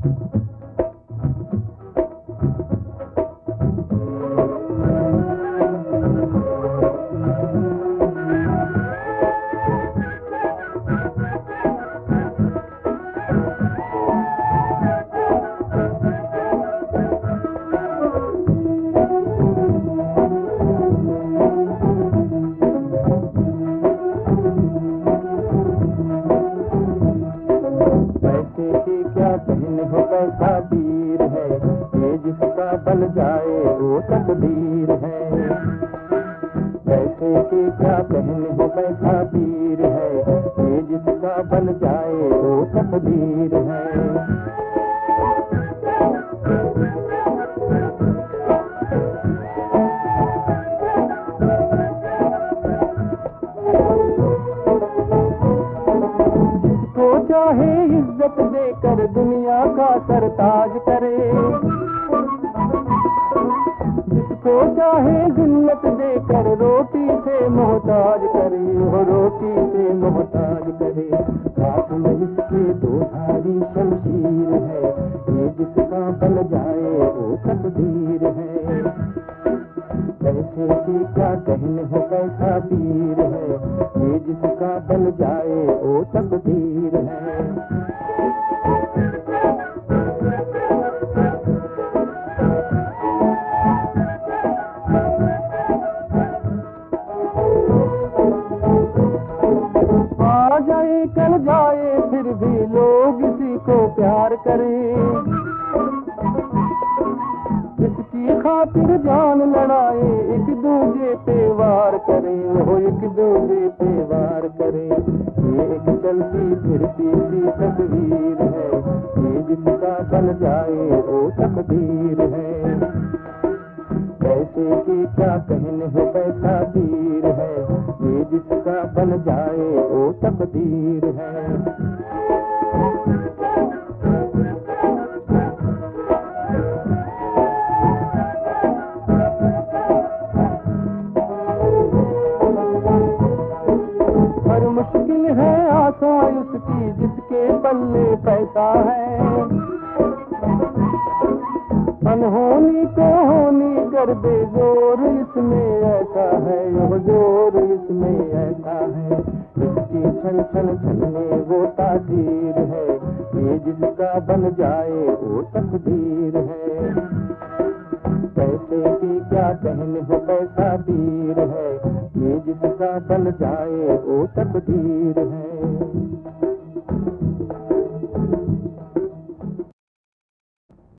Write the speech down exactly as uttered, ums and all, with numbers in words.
पैसा पीर है, ये जिसका बल जाए वो तकदीर है। पैसे के क्या कहने हो पैसा पीर है, ये जिसका बल जाए वो तकदीर है। चाहे इज्जत देकर दुनिया का सरताज करे, जिसको चाहे जिन्नत देकर रोटी से मोहताज करे, वो रोटी से मोहताज करे। हाथ में इसके दो धारी शमशीर है, ये जिसका बल जाए वो तकदीर है। पैसे की क्या कहने हो पैसा पीर है, ये जिसका बल जाए वो तकदीर है। आ जाए कल जाए फिर भी लोग इसी को प्यार करें, इसकी खातिर जान लड़ाए एक दूजे पे वार करें, वो एक दूजे पे वार करें। ये एक चलती फिरती सी तस्वीर है, ये जिसका बन जाए वो तकदीर है। पैसे की क्या कहने हो पैसा पीर है, ये जिसका बन जाए वो तकदीर है। मुश्किल है आसान उसकी जिसके पल्ले पैसा है, अनहोनी को होनी कर दे जोर इसमें ऐसा है, वो जोर इसमें ऐसा है। इसकी छन छन छनने वो तासीर है, ये जिसका बन जाए वो तकदीर है। पैसे की क्या कहने हो पैसा पीर है, ये जिसका बन जाए वो तकदीर है।